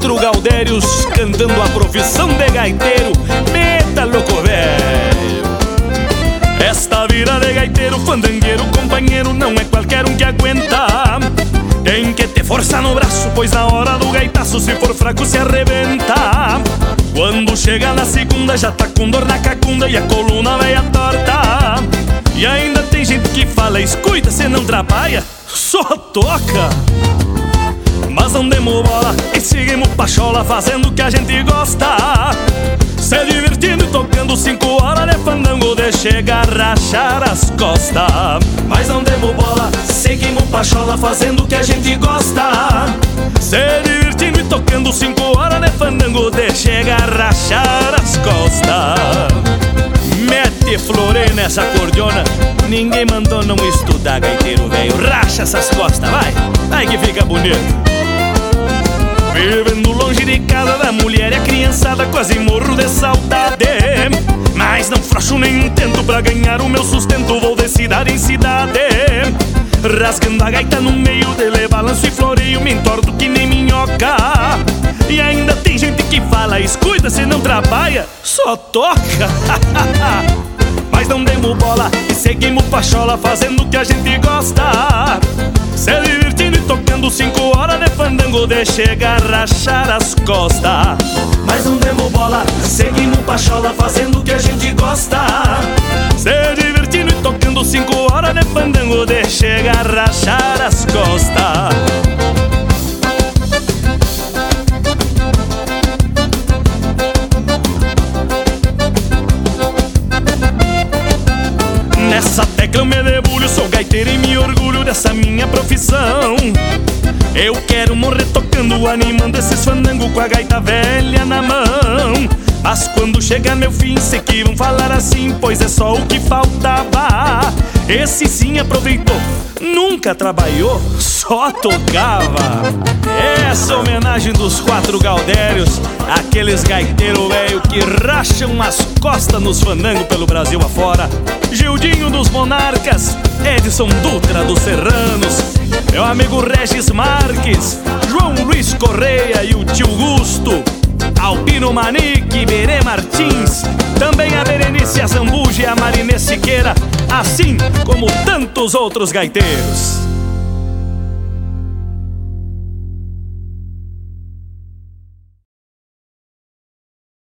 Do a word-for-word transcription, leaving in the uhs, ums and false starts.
quatro gaudérios cantando a profissão de gaiteiro. Meta louco velho. Esta vida de gaiteiro, fandangueiro, companheiro, não é qualquer um que aguenta. Tem que ter força no braço, pois na hora do gaitaço, se for fraco se arrebenta. Quando chega na segunda já tá com dor na cacunda e a coluna meia torta. E ainda tem gente que fala, escuta, cê não trabalha, só toca. Mas não demos bola e seguimos pachola, fazendo o que a gente gosta. Se divertindo e tocando cinco horas de fandango, de chegar a rachar as costas. Mas não demos bola, seguimos pachola, fazendo o que a gente gosta. Se divertindo e tocando cinco horas de fandango, de chegar a rachar as costas. Mete floreio nessa cordiona, ninguém mandou não estudar, gaiteiro velho. Racha essas costas, vai, vai que fica bonito. Vivendo longe de casa da mulher e a criançada, quase morro de saudade. Mas não frouxo nem tento, pra ganhar o meu sustento vou de cidade em cidade. Rasgando a gaita no meio dele, balanço e floreio, me entorto que nem minhoca. E ainda tem gente que fala, escuta, se não trabalha, só toca. Mas não demos bola e seguimos pachola, fazendo o que a gente gosta. Se divertindo e tocando cinco horas de fandango, de chegar a rachar as costas. Mas não demos bola, seguimos pachola, fazendo o que a gente gosta. Se divertindo e tocando cinco horas de fandango, de chegar a rachar as costas. Nessa tecla eu me debulho, sou gaiteiro e me orgulho dessa minha profissão. Eu quero morrer tocando, animando esses fandangos com a gaita velha na mão. Mas quando chegar meu fim, sei que vão falar assim, pois é só o que faltava. Esse sim aproveitou, nunca trabalhou, só tocava. Essa homenagem dos quatro gaudérios, aqueles gaiteiros velho que racham as costas nos fandangos pelo Brasil afora. Gildinho dos Monarcas, Edson Dutra dos Serranos, meu amigo Regis Marques, João Luiz Correia e o tio Gusto, Albino Manique, Berê Martins, também a Berenice Azambuja e a Marinê Siqueira, assim como tantos outros gaiteiros.